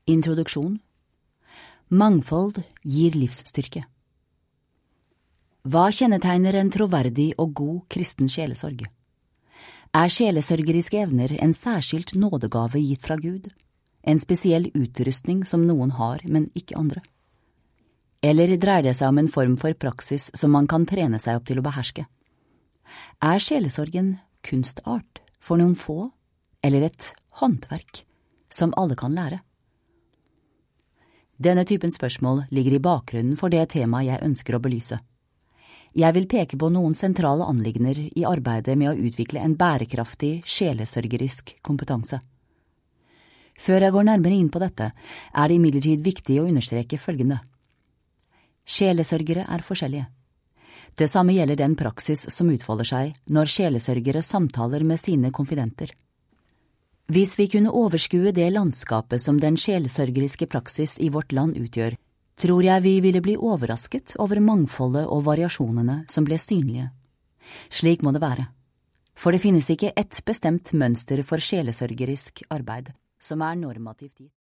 Introduksjon. Mangfold gir livsstyrke. Hva kjennetegner en troverdig og god kristen sjelesorg? Sjelesørgeriske evner en særskilt nådegave gitt fra Gud? En spesiell utrustning som noen har, men ikke andre? Eller dreier det seg om en form for praksis som man kan trene seg opp til å beherske? Sjelesorgen kunstart for noen få, eller et håndverk som alle kan lære? Denne typen spørsmål ligger i bakgrunnen for det temaet jeg ønsker å belyse. Jeg vil peke på noen sentrale anliggender i arbeidet med å utvikle en bærekraftig sjelesørgerisk kompetanse. Før jeg går nærmere inn på dette, det imidlertid viktig å understreke følgende. Sjelesørgere forskjellige. Det samme gjelder den praksis som utfolder seg når sjelesørgere samtaler med sine konfidenter. Hvis vi kunne overskue det landskapet som den sjelesørgeriske praksis i vårt land utgjør, tror jeg vi ville bli overrasket over mangfoldet og variasjonene som ble synlige. Slik må det være. For det finnes ikke ett bestemt mønster for sjelesørgerisk arbeid som normativt gitt.